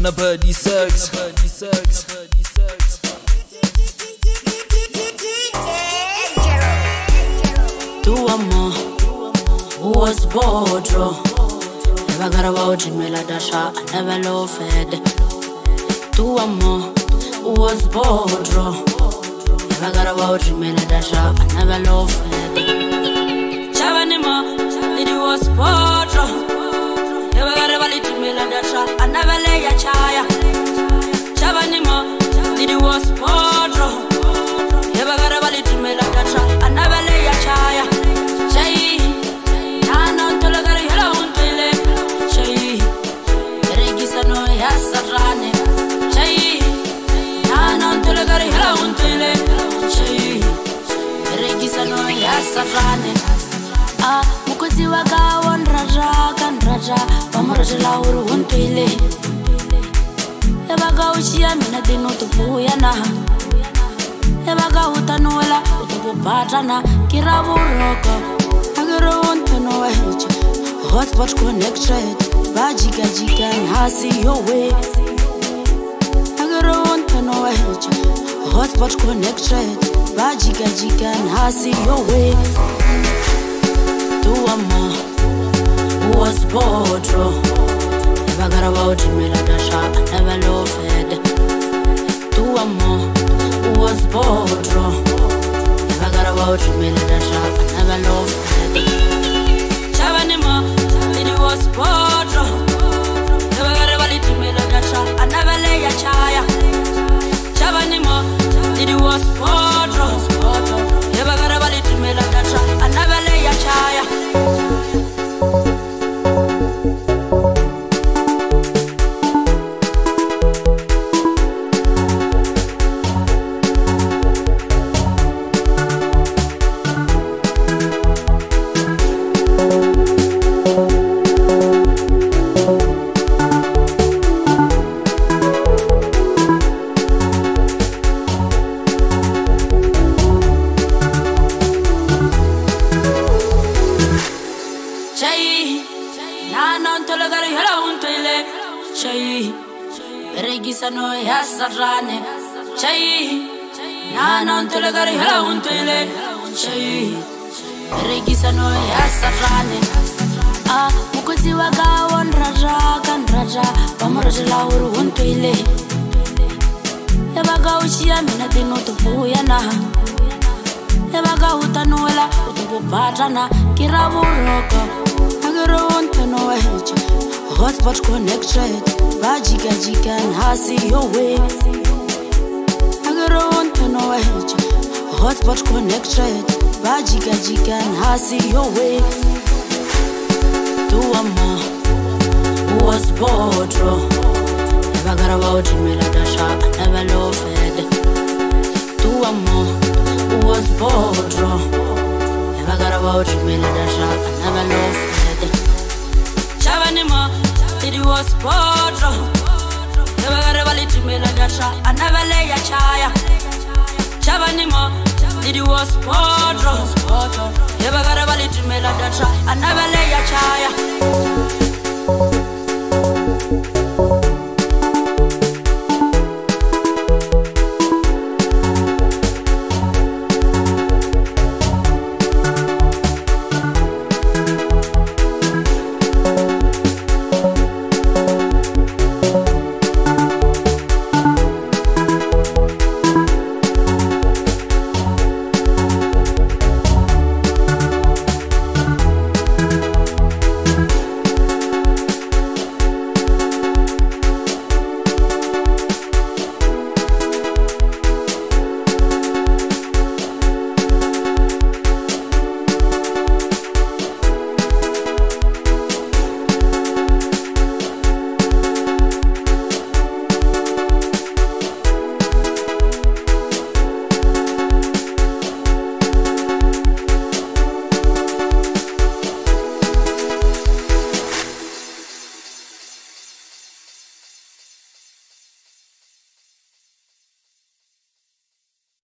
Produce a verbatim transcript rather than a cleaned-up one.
nobody sucks. Tu amor was bodro. Never got about Jimela Dasha, I never loved. Tu amor was bodro. Never got about Jimela Dasha, I never loved. Chavanimo, it was bodro. Never got about Jimela Dasha, I never lay a chaya. Chavanimo, it was bodro. Never got about Jimela Dasha, I never lay a chaya. Chay, Nanon to the Garilla Untile. Chay, Regisano Yasarane. Chay, Nanon to the Garilla Untile. Chay, Regisano Yasarane. Ah, Mukuzi Waga, one Raja, can Raja, Pamaraja Untile. Evaga Ushia Minatino to Puyana. Evaga Utanola, Utopatana, Kiravu Roka. Want to know age. Hotspot connected. Bajika jika hasi your way. I gotta want to know age. Hotspot connected. Bajika jika hasi your way. Tu amor was bodro. Never got about me like a shot. Never loved. Tu amor was bodro. Never got about me like a shot. Never loved. Chavanimo, it was bodro. Never got a valley to me like a shot. I never lay a chaya. Chavanimo, it was bodro. Never got a valley to me like a shot. I never lay a chaya. No yasarane chay nanon to the garilla untile chay regisa no yasarane ah mukuzi waga one raja kan raja pamaraja lauru untile evaga ushia minatino to puyana evaga utanola utopatana kiravu roka agaro untano age hotspot connected. Bajika jika hasi your way. I gotta want to know age. Hotspot connected. Bajika jika hasi your way. Tu amor was bodro. Never got about me like a shot. Never loved. Tu amor was bodro. Never got about me like a shot. Never loved. Chavanimo. It was bodro. Never got a valley to me like a shot. I never lay a chaya. Chavanimo. It was bodro. Never got a valley to me like a shot. I never lay a chaya.